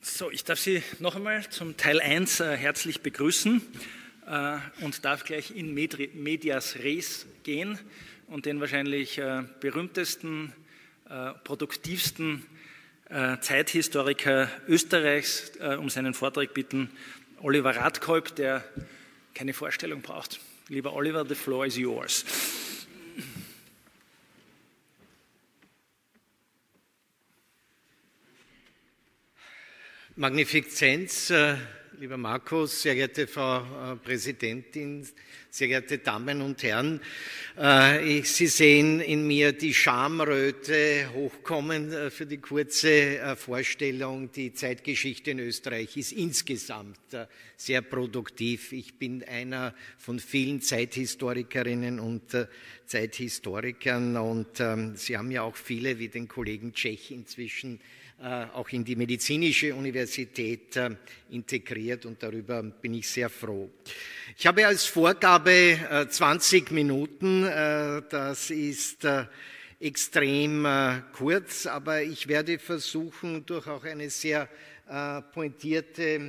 So, ich darf Sie noch einmal zum Teil 1 herzlich begrüßen und darf gleich in medias res gehen und den wahrscheinlich berühmtesten, produktivsten Zeithistoriker Österreichs um seinen Vortrag bitten, Oliver Radkolb, der keine Vorstellung braucht. Lieber Oliver, the floor is yours. Magnifizenz, lieber Markus, sehr geehrte Frau Präsidentin, sehr geehrte Damen und Herren. Sie sehen in mir die Schamröte hochkommen für die kurze Vorstellung. Die Zeitgeschichte in Österreich ist insgesamt sehr produktiv. Ich bin einer von vielen Zeithistorikerinnen und Zeithistorikern und Sie haben ja auch viele, wie den Kollegen Tschech, inzwischen auch in die medizinische Universität integriert und darüber bin ich sehr froh. Ich habe als Vorgabe 20 Minuten, das ist extrem kurz, aber ich werde versuchen, durch auch eine sehr pointierte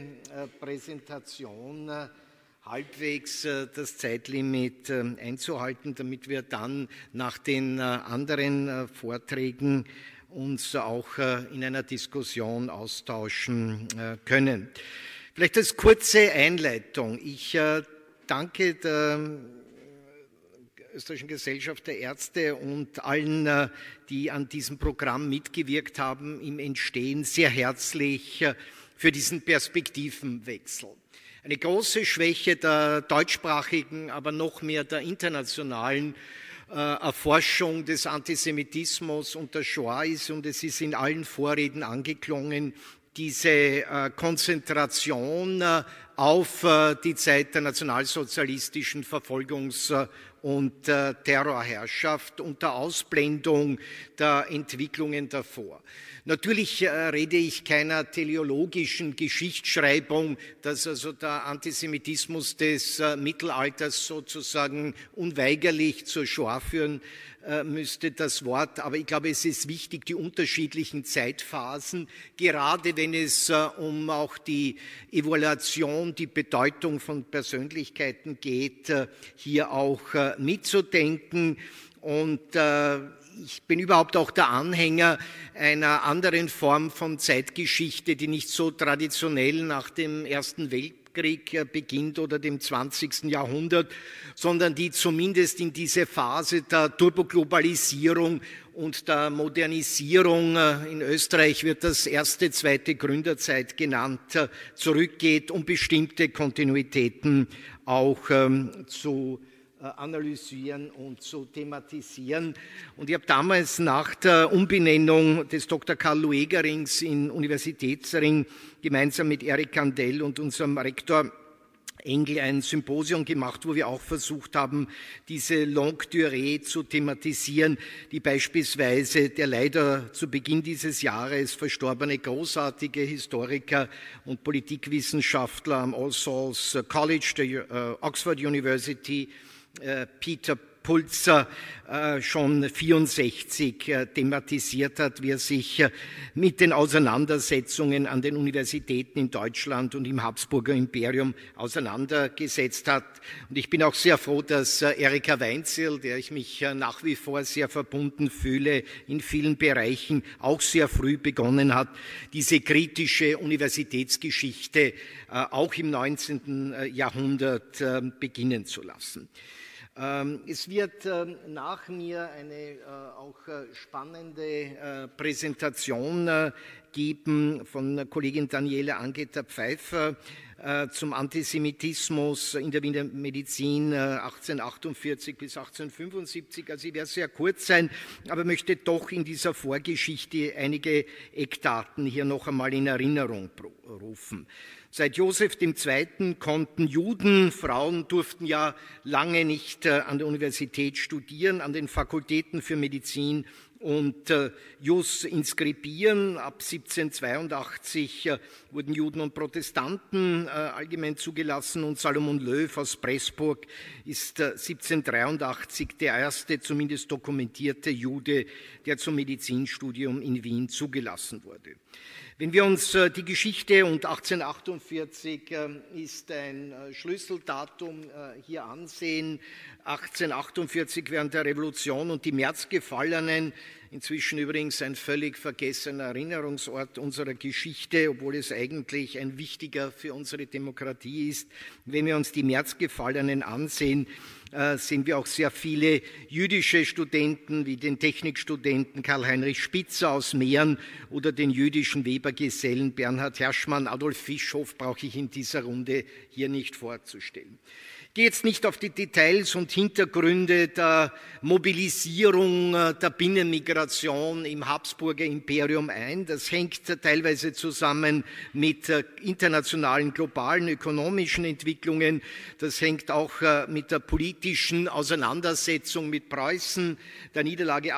Präsentation halbwegs das Zeitlimit einzuhalten, damit wir dann nach den anderen Vorträgen uns auch in einer Diskussion austauschen können. Vielleicht als kurze Einleitung. Ich danke der Österreichischen Gesellschaft der Ärzte und allen, die an diesem Programm mitgewirkt haben, im Entstehen sehr herzlich für diesen Perspektivenwechsel. Eine große Schwäche der deutschsprachigen, aber noch mehr der internationalen Erforschung des Antisemitismus und der Shoah ist, und es ist in allen Vorreden angeklungen, diese Konzentration auf die Zeit der nationalsozialistischen Verfolgungs- und Terrorherrschaft unter Ausblendung der Entwicklungen davor. Natürlich rede ich keiner teleologischen Geschichtsschreibung, dass also der Antisemitismus des Mittelalters sozusagen unweigerlich zur Shoah führen müsste, das Wort. Aber ich glaube, es ist wichtig, die unterschiedlichen Zeitphasen, gerade wenn es um auch die Evaluation, die Bedeutung von Persönlichkeiten geht, hier auch mitzudenken. Und ich bin überhaupt auch der Anhänger einer anderen Form von Zeitgeschichte, die nicht so traditionell nach dem Ersten Weltkrieg beginnt oder dem 20. Jahrhundert, sondern die zumindest in diese Phase der Turboglobalisierung und der Modernisierung, in Österreich wird das erste, zweite Gründerzeit genannt, zurückgeht, um bestimmte Kontinuitäten auch zu analysieren und zu thematisieren. Und ich habe damals nach der Umbenennung des Dr. Karl Luegerings in Universitätsring gemeinsam mit Erik Kandel und unserem Rektor Engel ein Symposium gemacht, wo wir auch versucht haben, diese Longue Durée zu thematisieren, die beispielsweise der leider zu Beginn dieses Jahres verstorbene großartige Historiker und Politikwissenschaftler am All Souls College der Oxford University, Peter Pulzer, schon 1964 thematisiert hat, wie er sich mit den Auseinandersetzungen an den Universitäten in Deutschland und im Habsburger Imperium auseinandergesetzt hat. Und ich bin auch sehr froh, dass Erika Weinzierl, der ich mich nach wie vor sehr verbunden fühle, in vielen Bereichen auch sehr früh begonnen hat, diese kritische Universitätsgeschichte auch im 19. Jahrhundert beginnen zu lassen. Es wird nach mir eine auch spannende Präsentation geben von Kollegin Daniela Angeter-Pfeiffer zum Antisemitismus in der Wiener Medizin 1848 bis 1875. Also ich werde sehr kurz sein, aber möchte doch in dieser Vorgeschichte einige Eckdaten hier noch einmal in Erinnerung rufen. Seit Joseph II. Konnten Juden, Frauen durften ja lange nicht an der Universität studieren, an den Fakultäten für Medizin und Jus inskribieren. Ab 1782 wurden Juden und Protestanten allgemein zugelassen und Salomon Löw aus Pressburg ist 1783 der erste, zumindest dokumentierte Jude, der zum Medizinstudium in Wien zugelassen wurde. Wenn wir uns die Geschichte, und 1848 ist ein Schlüsseldatum, hier ansehen, 1848 während der Revolution und die Märzgefallenen, inzwischen übrigens ein völlig vergessener Erinnerungsort unserer Geschichte, obwohl es eigentlich ein wichtiger für unsere Demokratie ist. Wenn wir uns die Märzgefallenen ansehen, sehen wir auch sehr viele jüdische Studenten, wie den Technikstudenten Karl-Heinrich Spitzer aus Mähren oder den jüdischen Webergesellen Bernhard Herschmann. Adolf Fischhoff brauche ich in dieser Runde hier nicht vorzustellen. Ich gehe jetzt nicht auf die Details und Hintergründe der Mobilisierung der Binnenmigration im Habsburger Imperium ein. Das hängt teilweise zusammen mit internationalen, globalen, ökonomischen Entwicklungen. Das hängt auch mit der politischen Auseinandersetzung mit Preußen, der Niederlage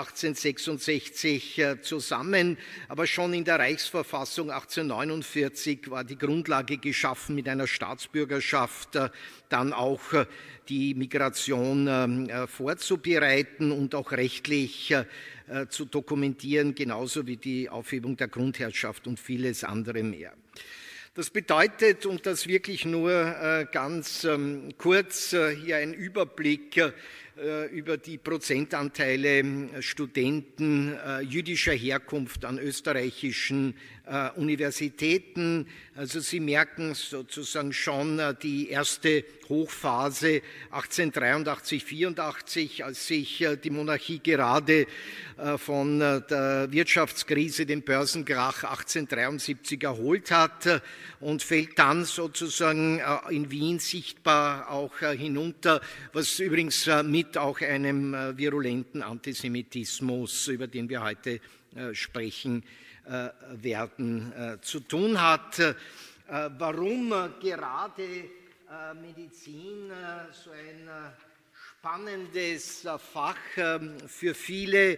1866 zusammen. Aber schon in der Reichsverfassung 1849 war die Grundlage geschaffen mit einer Staatsbürgerschaft, dann auch die Migration vorzubereiten und auch rechtlich zu dokumentieren, genauso wie die Aufhebung der Grundherrschaft und vieles andere mehr. Das bedeutet, und das wirklich nur ganz kurz, hier ein Überblick über die Prozentanteile Studenten jüdischer Herkunft an österreichischen Universitäten. Also Sie merken sozusagen schon die erste Hochphase 1883, 84, als sich die Monarchie gerade von der Wirtschaftskrise, dem Börsenkrach 1873 erholt hat und fällt dann sozusagen in Wien sichtbar auch hinunter, was übrigens mit auch einem virulenten Antisemitismus, über den wir heute sprechen werden, zu tun hat. Warum gerade Medizin so ein spannendes Fach für viele,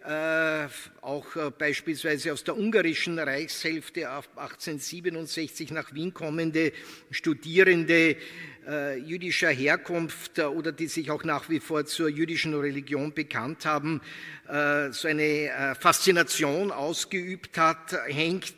auch beispielsweise aus der ungarischen Reichshälfte ab 1867 nach Wien kommende Studierende jüdischer Herkunft oder die sich auch nach wie vor zur jüdischen Religion bekannt haben, so eine Faszination ausgeübt hat, hängt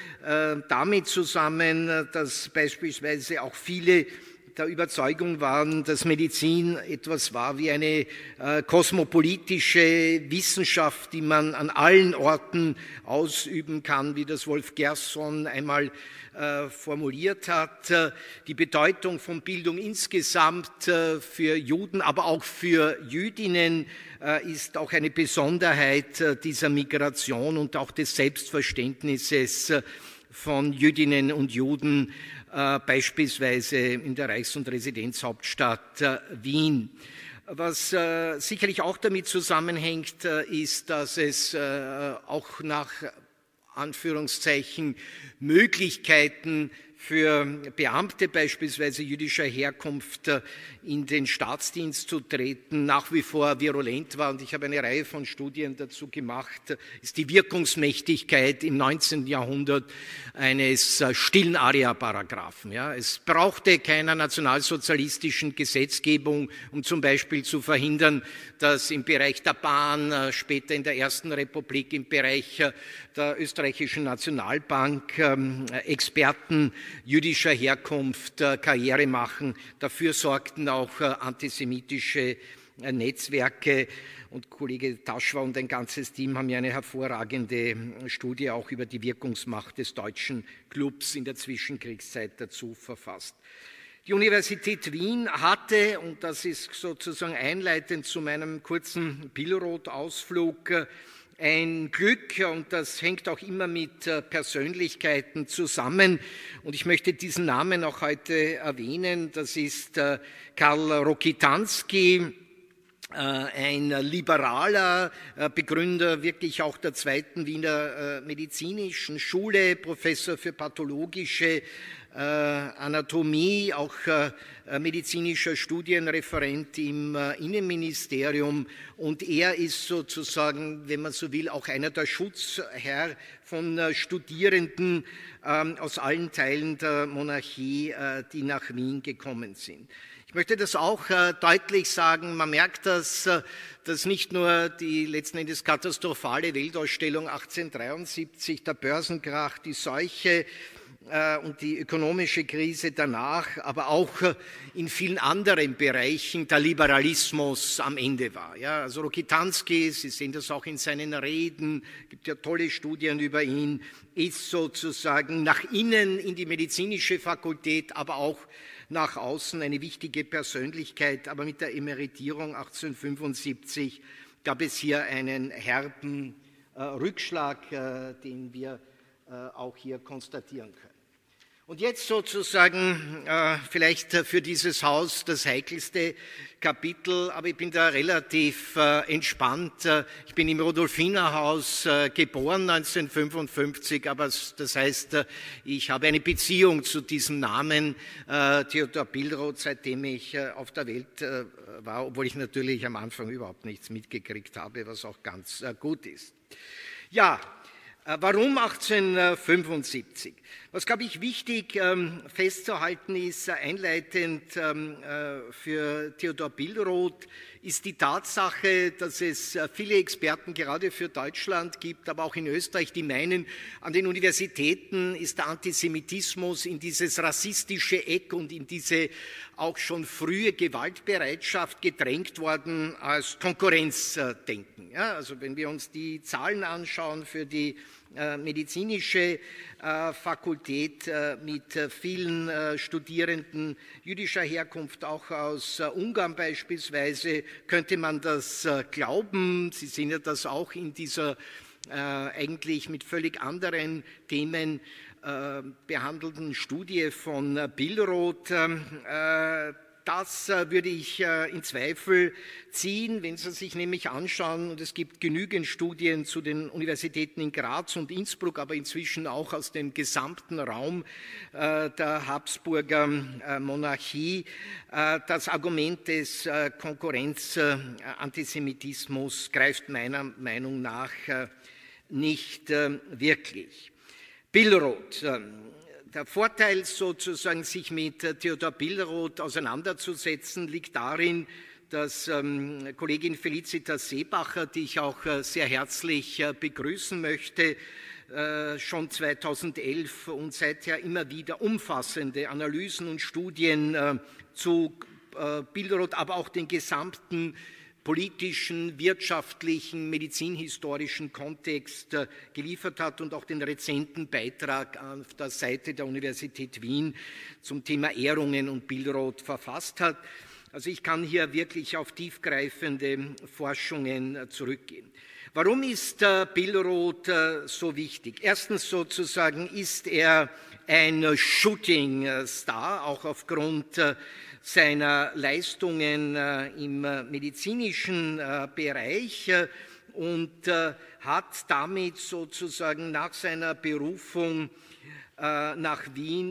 damit zusammen, dass beispielsweise auch viele der Überzeugung waren, dass Medizin etwas war wie eine kosmopolitische Wissenschaft, die man an allen Orten ausüben kann, wie das Wolf Gerson einmal formuliert hat. Die Bedeutung von Bildung insgesamt für Juden, aber auch für Jüdinnen ist auch eine Besonderheit dieser Migration und auch des Selbstverständnisses von Jüdinnen und Juden, beispielsweise in der Reichs- und Residenzhauptstadt Wien. Was sicherlich auch damit zusammenhängt, ist, dass es auch nach Anführungszeichen Möglichkeiten für Beamte beispielsweise jüdischer Herkunft in den Staatsdienst zu treten, nach wie vor virulent war. Und ich habe eine Reihe von Studien dazu gemacht, ist die Wirkungsmächtigkeit im 19. Jahrhundert eines stillen Aria-Paragraphen. Ja, es brauchte keiner nationalsozialistischen Gesetzgebung, um zum Beispiel zu verhindern, dass im Bereich der Bahn, später in der Ersten Republik, im Bereich der österreichischen Nationalbank Experten jüdischer Herkunft Karriere machen. Dafür sorgten auch antisemitische Netzwerke. Und Kollege Taschwa und ein ganzes Team haben ja eine hervorragende Studie auch über die Wirkungsmacht des deutschen Clubs in der Zwischenkriegszeit dazu verfasst. Die Universität Wien hatte, und das ist sozusagen einleitend zu meinem kurzen Billroth-Ausflug, ein Glück, und das hängt auch immer mit Persönlichkeiten zusammen. Und ich möchte diesen Namen auch heute erwähnen. Das ist Karl Rokitansky, ein liberaler Begründer wirklich auch der zweiten Wiener medizinischen Schule, Professor für pathologische Anatomie, auch medizinischer Studienreferent im Innenministerium, und er ist sozusagen, wenn man so will, auch einer der Schutzherr von Studierenden aus allen Teilen der Monarchie, die nach Wien gekommen sind. Ich möchte das auch deutlich sagen. Man merkt, dass nicht nur die letzten Endes katastrophale Weltausstellung 1873, der Börsenkrach, die Seuche und die ökonomische Krise danach, aber auch in vielen anderen Bereichen der Liberalismus am Ende war. Ja, also Rokitansky, Sie sehen das auch in seinen Reden, gibt ja tolle Studien über ihn, ist sozusagen nach innen in die medizinische Fakultät, aber auch nach außen eine wichtige Persönlichkeit. Aber mit der Emeritierung 1875 gab es hier einen herben Rückschlag, den wir auch hier konstatieren können. Und jetzt sozusagen vielleicht für dieses Haus das heikelste Kapitel, aber ich bin da relativ entspannt. Ich bin im Rudolfinerhaus geboren 1955, aber das heißt, ich habe eine Beziehung zu diesem Namen Theodor Billroth, seitdem ich auf der Welt war, obwohl ich natürlich am Anfang überhaupt nichts mitgekriegt habe, was auch ganz gut ist. Ja, warum 1875? Was, glaube ich, wichtig festzuhalten ist, einleitend für Theodor Billroth, ist die Tatsache, dass es viele Experten gerade für Deutschland gibt, aber auch in Österreich, die meinen, an den Universitäten ist der Antisemitismus in dieses rassistische Eck und in diese auch schon frühe Gewaltbereitschaft gedrängt worden als Konkurrenzdenken. Ja, also wenn wir uns die Zahlen anschauen für die medizinische Fakultät mit vielen Studierenden jüdischer Herkunft, auch aus Ungarn beispielsweise, könnte man das glauben. Sie sehen ja das auch in dieser eigentlich mit völlig anderen Themen behandelten Studie von Billroth. Das würde ich in Zweifel ziehen, wenn Sie sich nämlich anschauen, und es gibt genügend Studien zu den Universitäten in Graz und Innsbruck, aber inzwischen auch aus dem gesamten Raum der Habsburger Monarchie. Das Argument des Konkurrenzantisemitismus greift meiner Meinung nach nicht wirklich. Billroth. Der Vorteil sozusagen, sich mit Theodor Billroth auseinanderzusetzen, liegt darin, dass Kollegin Felicitas Seebacher, die ich auch sehr herzlich begrüßen möchte, schon 2011 und seither immer wieder umfassende Analysen und Studien zu Billroth, aber auch den gesamten politischen, wirtschaftlichen, medizinhistorischen Kontext geliefert hat und auch den rezenten Beitrag auf der Seite der Universität Wien zum Thema Ehrungen und Billroth verfasst hat. Also ich kann hier wirklich auf tiefgreifende Forschungen zurückgehen. Warum ist Billroth so wichtig? Erstens sozusagen ist er ein Shooting Star, auch aufgrund seiner Leistungen im medizinischen Bereich und hat damit sozusagen nach seiner Berufung nach Wien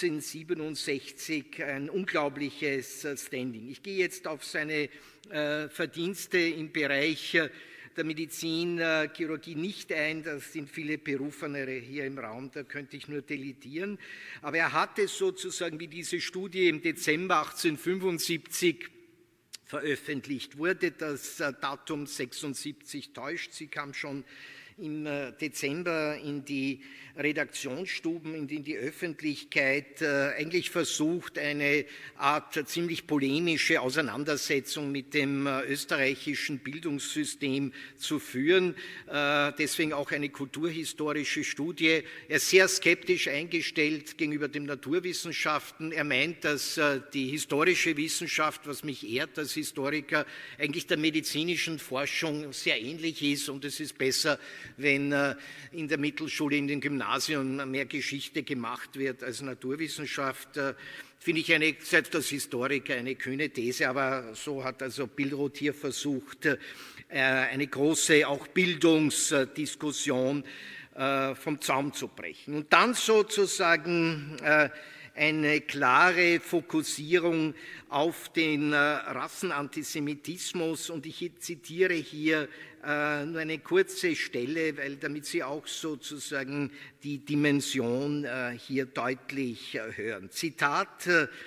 1867 ein unglaubliches Standing. Ich gehe jetzt auf seine Verdienste im Bereich der Medizin, Chirurgie nicht ein, das sind viele Berufenere hier im Raum, da könnte ich nur deletieren. Aber er hatte sozusagen, wie diese Studie im Dezember 1875 veröffentlicht wurde, das Datum 76 täuscht, sie kam schon im Dezember in die Redaktionsstuben, in die Öffentlichkeit, eigentlich versucht, eine Art ziemlich polemische Auseinandersetzung mit dem österreichischen Bildungssystem zu führen. Deswegen auch eine kulturhistorische Studie. Er ist sehr skeptisch eingestellt gegenüber den Naturwissenschaften. Er meint, dass die historische Wissenschaft, was mich ehrt als Historiker, eigentlich der medizinischen Forschung sehr ähnlich ist und es ist besser, wenn in der Mittelschule, in den Gymnasien mehr Geschichte gemacht wird als Naturwissenschaft, finde ich selbst als Historiker eine kühne These, aber so hat also Billroth hier versucht, eine große auch Bildungsdiskussion vom Zaum zu brechen. Und dann sozusagen eine klare Fokussierung auf den Rassenantisemitismus und ich zitiere hier nur eine kurze Stelle, weil damit Sie auch sozusagen die Dimension hier deutlich hören. Zitat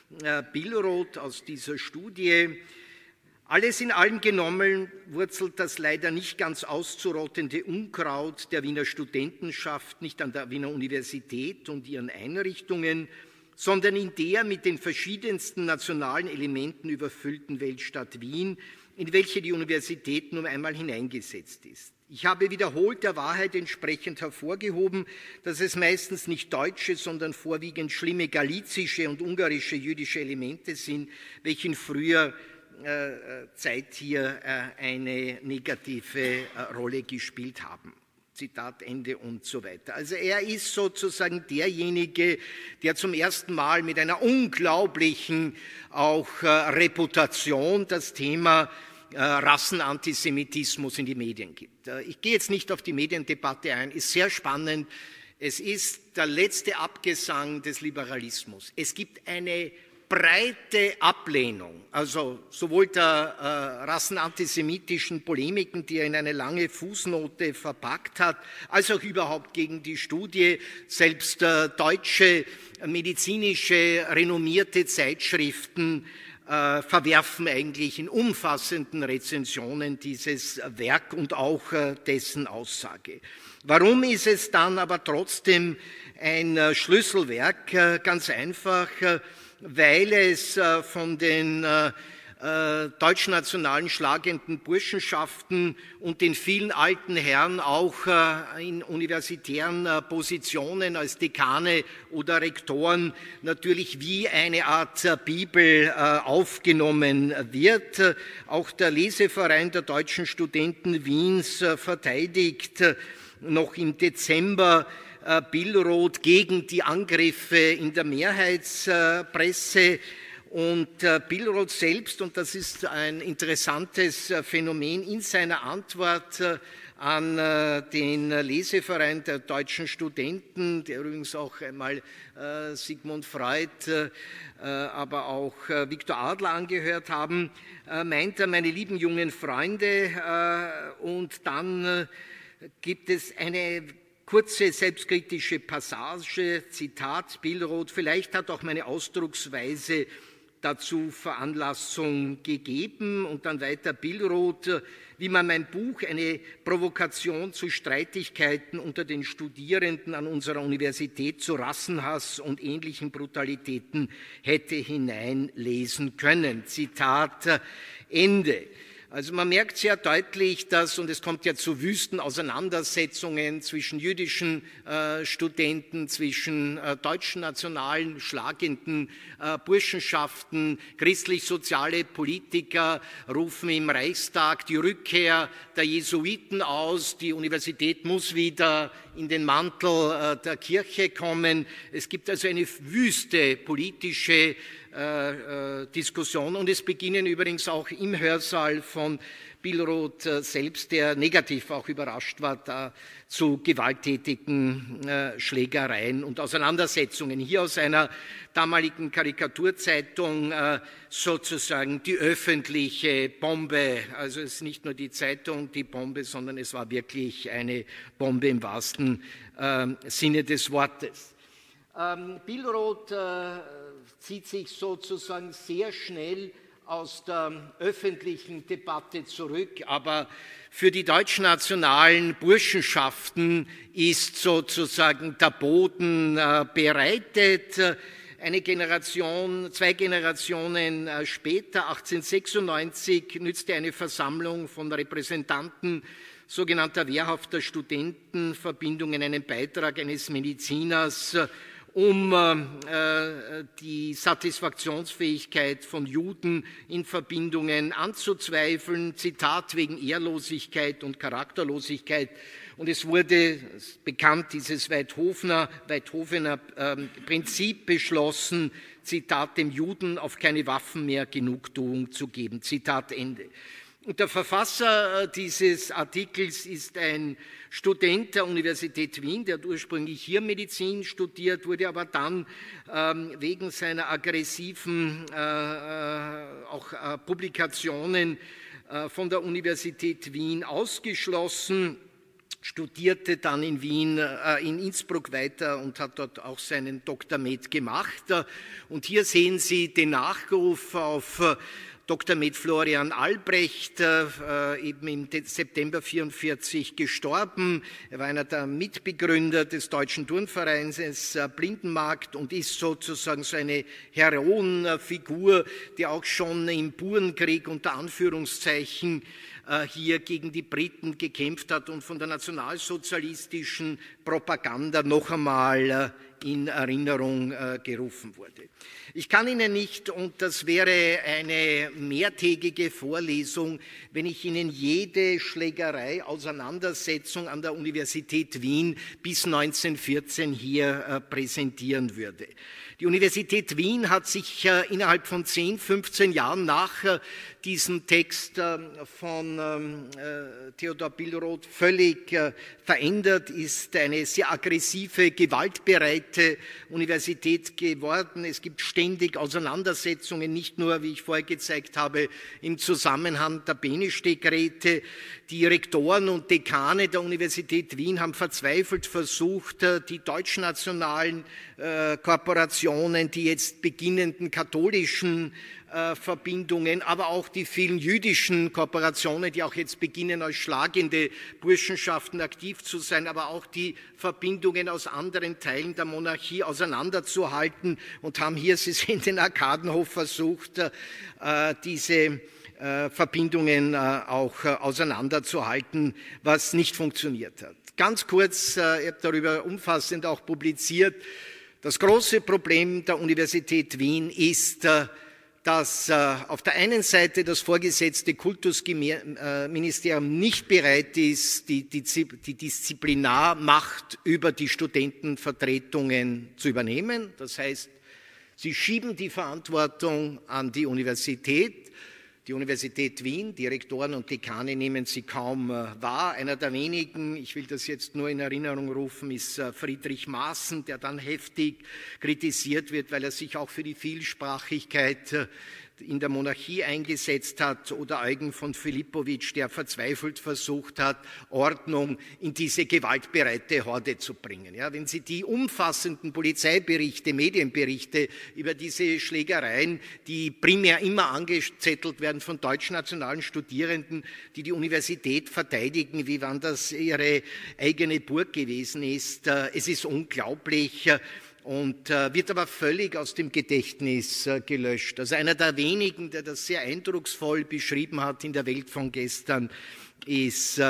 Billroth aus dieser Studie. Alles in allem genommen wurzelt das leider nicht ganz auszurottende Unkraut der Wiener Studentenschaft nicht an der Wiener Universität und ihren Einrichtungen, sondern in der mit den verschiedensten nationalen Elementen überfüllten Weltstadt Wien, in welche die Universität nun einmal hineingesetzt ist. Ich habe wiederholt der Wahrheit entsprechend hervorgehoben, dass es meistens nicht deutsche, sondern vorwiegend schlimme galizische und ungarische jüdische Elemente sind, welche in früher Zeit hier eine negative Rolle gespielt haben. Zitat Ende und so weiter. Also er ist sozusagen derjenige, der zum ersten Mal mit einer unglaublichen auch Reputation das Thema Rassenantisemitismus in die Medien gibt. Ich gehe jetzt nicht auf die Mediendebatte ein, ist sehr spannend. Es ist der letzte Abgesang des Liberalismus. Es gibt eine breite Ablehnung, also sowohl der rassenantisemitischen Polemiken, die er in eine lange Fußnote verpackt hat, als auch überhaupt gegen die Studie. Selbst deutsche medizinische renommierte Zeitschriften verwerfen eigentlich in umfassenden Rezensionen dieses Werk und auch dessen Aussage. Warum ist es dann aber trotzdem ein Schlüsselwerk? Ganz einfach, weil es von den deutschnationalen schlagenden Burschenschaften und den vielen alten Herren auch in universitären Positionen als Dekane oder Rektoren natürlich wie eine Art Bibel aufgenommen wird. Auch der Leseverein der deutschen Studenten Wiens verteidigt noch im Dezember Billroth gegen die Angriffe in der Mehrheitspresse. Und Billroth selbst, und das ist ein interessantes Phänomen, in seiner Antwort an den Leseverein der deutschen Studenten, der übrigens auch einmal Sigmund Freud, aber auch Viktor Adler angehört haben, meint er, meine lieben jungen Freunde, und dann gibt es eine kurze selbstkritische Passage, Zitat Billroth, vielleicht hat auch meine Ausdrucksweise dazu Veranlassung gegeben, und dann weiter Billroth, wie man mein Buch eine Provokation zu Streitigkeiten unter den Studierenden an unserer Universität zu Rassenhass und ähnlichen Brutalitäten hätte hineinlesen können. Zitat Ende. Also man merkt sehr deutlich, dass, und es kommt ja zu wüsten Auseinandersetzungen zwischen jüdischen Studenten, zwischen deutschen nationalen schlagenden Burschenschaften, christlich-soziale Politiker rufen im Reichstag die Rückkehr der Jesuiten aus, die Universität muss wieder in den Mantel der Kirche kommen. Es gibt also eine wüste politische Diskussion, und es beginnen übrigens auch im Hörsaal von Billroth selbst, der negativ auch überrascht war, da zu gewalttätigen Schlägereien und Auseinandersetzungen. Hier aus einer damaligen Karikaturzeitung sozusagen die öffentliche Bombe. Also es ist nicht nur die Zeitung die Bombe, sondern es war wirklich eine Bombe im wahrsten Sinne des Wortes. Billroth zieht sich sozusagen sehr schnell aus der öffentlichen Debatte zurück, aber für die deutschnationalen Burschenschaften ist sozusagen der Boden bereitet. Eine Generation, 2 Generationen später, 1896, nützte eine Versammlung von Repräsentanten sogenannter wehrhafter Studentenverbindungen einen Beitrag eines Mediziners, um die Satisfaktionsfähigkeit von Juden in Verbindungen anzuzweifeln, Zitat, wegen Ehrlosigkeit und Charakterlosigkeit. Und es wurde bekannt, dieses Weidhofener Prinzip beschlossen, Zitat, dem Juden auf keine Waffen mehr Genugtuung zu geben, Zitat Ende. Und der Verfasser dieses Artikels ist ein Student der Universität Wien, der hat ursprünglich hier Medizin studiert, wurde aber dann wegen seiner aggressiven Publikationen von der Universität Wien ausgeschlossen. studierte dann in Wien, in Innsbruck weiter und hat dort auch seinen Dr. Med gemacht. Und hier sehen Sie den Nachruf auf Dr. Med Florian Albrecht, eben im September 1944 gestorben. Er war einer der Mitbegründer des Deutschen Turnvereins Blindenmarkt und ist sozusagen so eine Heroenfigur, die auch schon im Burenkrieg unter Anführungszeichen hier gegen die Briten gekämpft hat und von der nationalsozialistischen Propaganda noch einmal in Erinnerung gerufen wurde. Ich kann Ihnen nicht, und das wäre eine mehrtägige Vorlesung, wenn ich Ihnen jede Schlägerei, Auseinandersetzung an der Universität Wien bis 1914 hier präsentieren würde. Die Universität Wien hat sich innerhalb von 10, 15 Jahren nach diesem Text von Theodor Billroth völlig verändert, ist eine sehr aggressive, gewaltbereite Universität geworden. Es gibt ständig Auseinandersetzungen, nicht nur, wie ich vorher gezeigt habe, im Zusammenhang der Benesteck-Räte. Die Rektoren und Dekane der Universität Wien haben verzweifelt versucht, die deutschnationalen Korporationen, die jetzt beginnenden katholischen Verbindungen, aber auch die vielen jüdischen Kooperationen, die auch jetzt beginnen, als schlagende Burschenschaften aktiv zu sein, aber auch die Verbindungen aus anderen Teilen der Monarchie auseinanderzuhalten und haben hier, Sie sehen den Arkadenhof, versucht, diese Verbindungen auch auseinanderzuhalten, was nicht funktioniert hat. Ganz kurz, ich habe darüber umfassend auch publiziert, das große Problem der Universität Wien ist, dass auf der einen Seite das vorgesetzte Kultusministerium nicht bereit ist, die Disziplinarmacht über die Studentenvertretungen zu übernehmen. Das heißt, sie schieben die Verantwortung an die Universität. Die Universität Wien, die Rektoren und Dekane nehmen sie kaum wahr. Einer der wenigen, ich will das jetzt nur in Erinnerung rufen, ist Friedrich Maaßen, der dann heftig kritisiert wird, weil er sich auch für die Vielsprachigkeit in der Monarchie eingesetzt hat, oder Eugen von Filippowitsch, der verzweifelt versucht hat, Ordnung in diese gewaltbereite Horde zu bringen. Ja, wenn Sie die umfassenden Polizeiberichte, Medienberichte über diese Schlägereien, die primär immer angezettelt werden von deutschnationalen Studierenden, die die Universität verteidigen, wie wann das ihre eigene Burg gewesen ist, es ist unglaublich. Und wird aber völlig aus dem Gedächtnis gelöscht. Also einer der wenigen, der das sehr eindrucksvoll beschrieben hat in der Welt von gestern, ist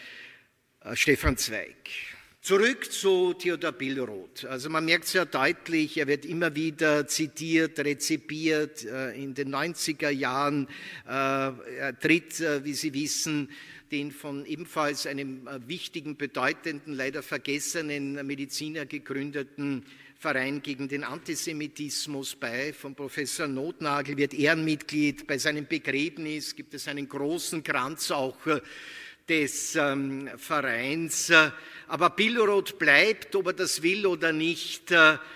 Stefan Zweig. Zurück zu Theodor Billroth. Also man merkt sehr deutlich, er wird immer wieder zitiert, rezipiert in den 90er Jahren. Er tritt, wie Sie wissen, den von ebenfalls einem wichtigen, bedeutenden, leider vergessenen Mediziner gegründeten Verein gegen den Antisemitismus bei, von Professor Nothnagel, wird Ehrenmitglied. Bei seinem Begräbnis gibt es einen großen Kranz auch des Vereins. Aber Billroth bleibt, ob er das will oder nicht,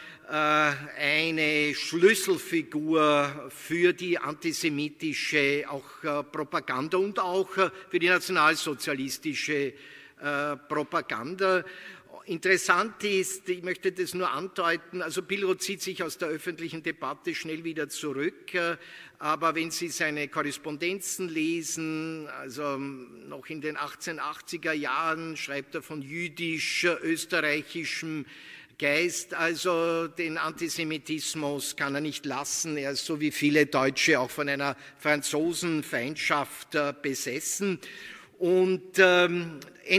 eine Schlüsselfigur für die antisemitische auch Propaganda und auch für die nationalsozialistische Propaganda. Interessant ist, ich möchte das nur andeuten, also Billroth zieht sich aus der öffentlichen Debatte schnell wieder zurück, aber wenn Sie seine Korrespondenzen lesen, also noch in den 1880er Jahren schreibt er von jüdisch-österreichischem Geist, also den Antisemitismus kann er nicht lassen, er ist so wie viele Deutsche auch von einer Franzosenfeindschaft besessen. Und Ende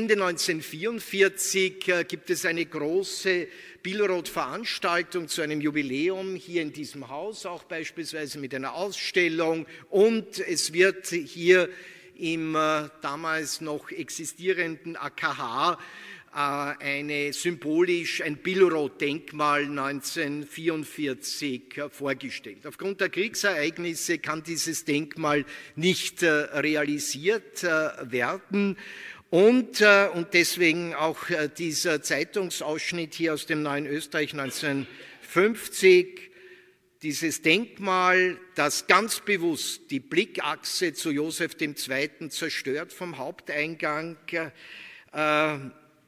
1944 gibt es eine große Billroth-Veranstaltung zu einem Jubiläum hier in diesem Haus, auch beispielsweise mit einer Ausstellung. Und es wird hier im damals noch existierenden AKH symbolisch ein Billroth-Denkmal 1944 vorgestellt. Aufgrund der Kriegsereignisse kann dieses Denkmal nicht realisiert werden. Und deswegen auch dieser Zeitungsausschnitt hier aus dem Neuen Österreich 1950, dieses Denkmal, das ganz bewusst die Blickachse zu Joseph II. Zerstört vom Haupteingang,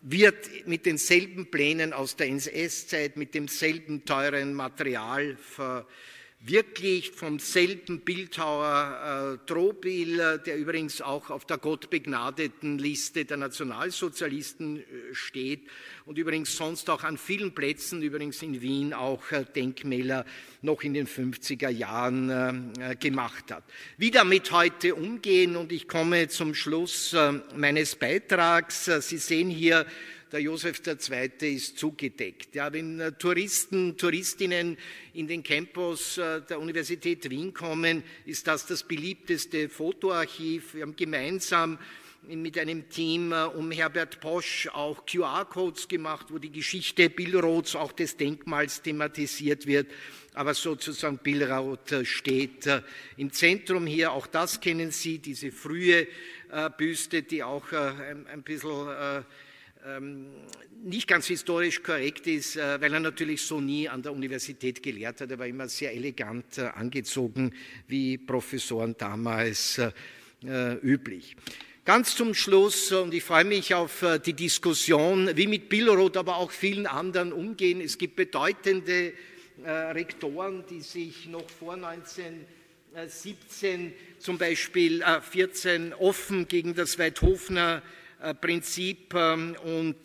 wird mit denselben Plänen aus der NS-Zeit, mit demselben teuren Material verwirklicht, vom selben Bildhauer Drobil, der übrigens auch auf der gottbegnadeten Liste der Nationalsozialisten steht und übrigens sonst auch an vielen Plätzen, übrigens in Wien auch Denkmäler noch in den 50er Jahren gemacht hat. Wie damit heute umgehen, und ich komme zum Schluss meines Beitrags. Sie sehen hier, der Josef II. Ist zugedeckt. Ja, wenn Touristen, Touristinnen in den Campus der Universität Wien kommen, ist das beliebteste Fotoarchiv. Wir haben gemeinsam mit einem Team um Herbert Posch auch QR-Codes gemacht, wo die Geschichte Billroths, auch des Denkmals, thematisiert wird. Aber sozusagen Billroth steht im Zentrum hier. Auch das kennen Sie, diese frühe Büste, die auch ein bisschen nicht ganz historisch korrekt ist, weil er natürlich so nie an der Universität gelehrt hat. Er war immer sehr elegant angezogen, wie Professoren damals üblich. Ganz zum Schluss, und ich freue mich auf die Diskussion, wie mit Billroth, aber auch vielen anderen umgehen. Es gibt bedeutende Rektoren, die sich noch vor 1917 zum Beispiel 14 offen gegen das Weidhofener Prinzip und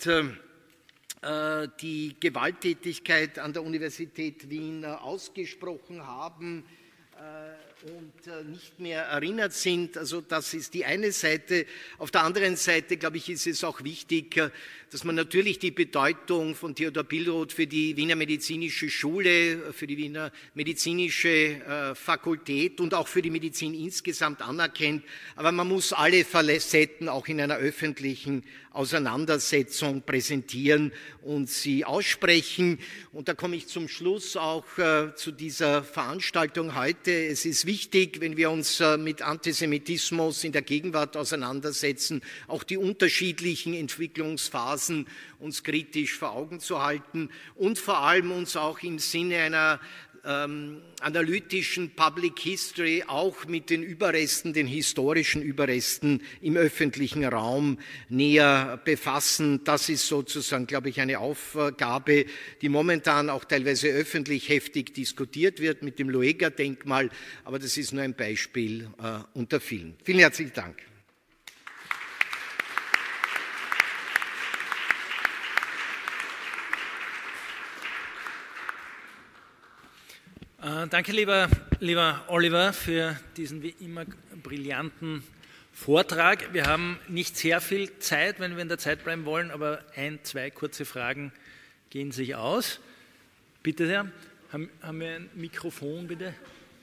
die Gewalttätigkeit an der Universität Wien ausgesprochen haben und nicht mehr erinnert sind. Also das ist die eine Seite. Auf der anderen Seite, glaube ich, ist es auch wichtig, dass man natürlich die Bedeutung von Theodor Billroth für die Wiener Medizinische Schule, für die Wiener Medizinische Fakultät und auch für die Medizin insgesamt anerkennt. Aber man muss alle Facetten auch in einer öffentlichen Auseinandersetzung präsentieren und sie aussprechen. Und da komme ich zum Schluss auch zu dieser Veranstaltung heute. Es ist wichtig, wenn wir uns mit Antisemitismus in der Gegenwart auseinandersetzen, auch die unterschiedlichen Entwicklungsphasen uns kritisch vor Augen zu halten und vor allem uns auch im Sinne einer analytischen Public History auch mit den Überresten, den historischen Überresten im öffentlichen Raum näher befassen. Das ist sozusagen, glaube ich, eine Aufgabe, die momentan auch teilweise öffentlich heftig diskutiert wird mit dem Lueger-Denkmal, aber das ist nur ein Beispiel unter vielen. Vielen herzlichen Dank. Danke, lieber Oliver, für diesen wie immer brillanten Vortrag. Wir haben nicht sehr viel Zeit, wenn wir in der Zeit bleiben wollen, aber 1, 2 kurze Fragen gehen sich aus. Bitte sehr. Haben wir ein Mikrofon, bitte?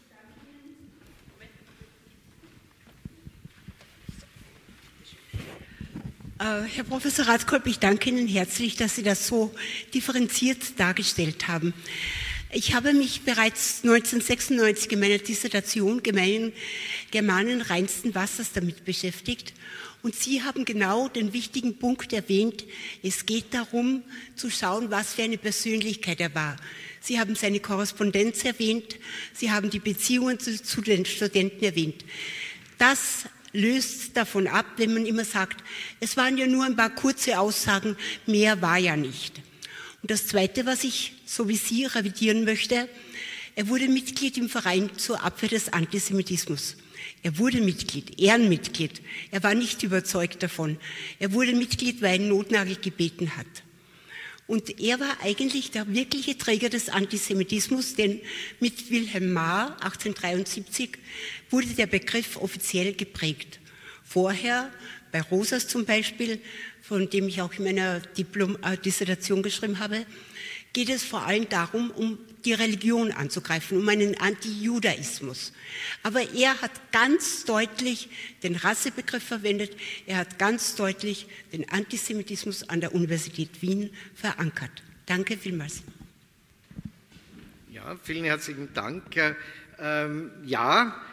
Herr Professor Rathkolb, ich danke Ihnen herzlich, dass Sie das so differenziert dargestellt haben. Ich habe mich bereits 1996 in meiner Dissertation Germanen reinsten Wassers damit beschäftigt. Und Sie haben genau den wichtigen Punkt erwähnt. Es geht darum, zu schauen, was für eine Persönlichkeit er war. Sie haben seine Korrespondenz erwähnt. Sie haben die Beziehungen zu den Studenten erwähnt. Das löst davon ab, wenn man immer sagt, es waren ja nur ein paar kurze Aussagen, mehr war ja nicht. Und das Zweite, was ich, so wie Sie, revidieren möchte, er wurde Mitglied im Verein zur Abwehr des Antisemitismus. Er wurde Mitglied, Ehrenmitglied. Er war nicht überzeugt davon. Er wurde Mitglied, weil er einen Notnagel gebeten hat. Und er war eigentlich der wirkliche Träger des Antisemitismus, denn mit Wilhelm Marr 1873 wurde der Begriff offiziell geprägt. Vorher, bei Rosas zum Beispiel, von dem ich auch in meiner Dissertation geschrieben habe, geht es vor allem darum, um die Religion anzugreifen, um einen Antijudaismus. Aber er hat ganz deutlich den Rassebegriff verwendet, er hat ganz deutlich den Antisemitismus an der Universität Wien verankert. Danke vielmals. Ja, vielen herzlichen Dank. Ja,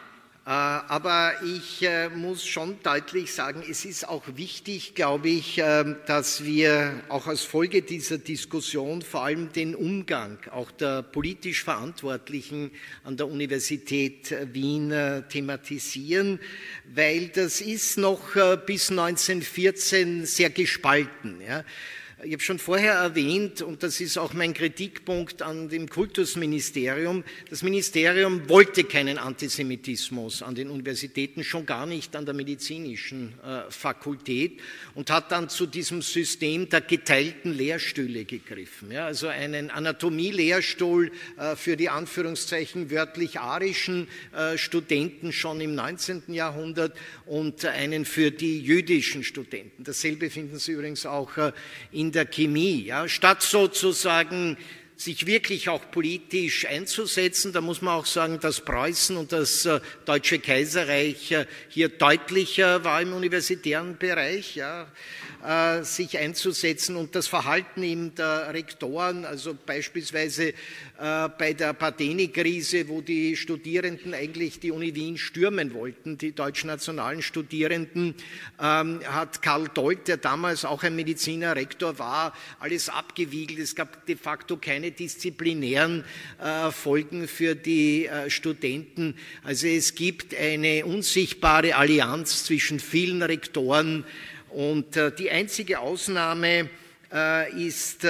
Aber ich muss schon deutlich sagen, es ist auch wichtig, glaube ich, dass wir auch als Folge dieser Diskussion vor allem den Umgang auch der politisch Verantwortlichen an der Universität Wien thematisieren, weil das ist noch bis 1914 sehr gespalten. Ja. Ich habe schon vorher erwähnt, und das ist auch mein Kritikpunkt an dem Kultusministerium, das Ministerium wollte keinen Antisemitismus an den Universitäten, schon gar nicht an der medizinischen Fakultät, und hat dann zu diesem System der geteilten Lehrstühle gegriffen. Ja, also einen Anatomie-Lehrstuhl für die Anführungszeichen wörtlich arischen Studenten schon im 19. Jahrhundert und einen für die jüdischen Studenten. Dasselbe finden Sie übrigens auch in der Chemie. Ja. Statt sozusagen sich wirklich auch politisch einzusetzen, da muss man auch sagen, dass Preußen und das Deutsche Kaiserreich hier deutlicher war im universitären Bereich, ja, sich einzusetzen, und das Verhalten eben der Rektoren, also beispielsweise bei der Pardeni-Krise, wo die Studierenden eigentlich die Uni Wien stürmen wollten, die deutschnationalen Studierenden, hat Karl Dold, der damals auch ein Medizinerrektor war, alles abgewiegelt. Es gab de facto keine disziplinären Folgen für die Studenten. Also es gibt eine unsichtbare Allianz zwischen vielen Rektoren, und die einzige Ausnahme ist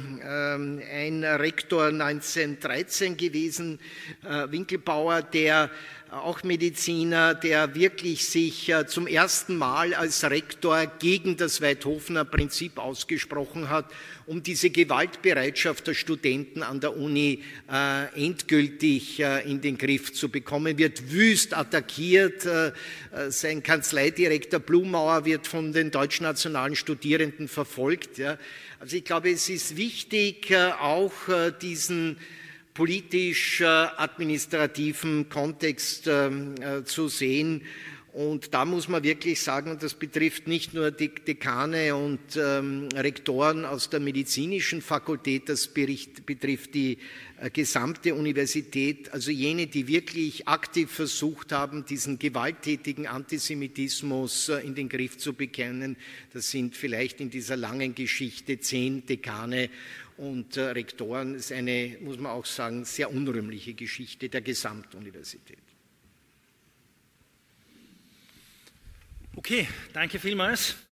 ein Rektor 1913 gewesen, Winkelbauer, der auch Mediziner, der wirklich sich zum ersten Mal als Rektor gegen das Weidhofener Prinzip ausgesprochen hat, um diese Gewaltbereitschaft der Studenten an der Uni endgültig in den Griff zu bekommen, wird wüst attackiert. Sein Kanzleidirektor Blumauer wird von den deutschnationalen Studierenden verfolgt. Ja. Also ich glaube, es ist wichtig, auch diesen politisch-administrativen Kontext zu sehen. Und da muss man wirklich sagen, und das betrifft nicht nur die Dekane und Rektoren aus der medizinischen Fakultät, das betrifft die gesamte Universität, also jene, die wirklich aktiv versucht haben, diesen gewalttätigen Antisemitismus in den Griff zu bekommen. Das sind vielleicht in dieser langen Geschichte 10 Dekane und Rektoren. Das ist eine, muss man auch sagen, sehr unrühmliche Geschichte der Gesamtuniversität. Okay, danke vielmals.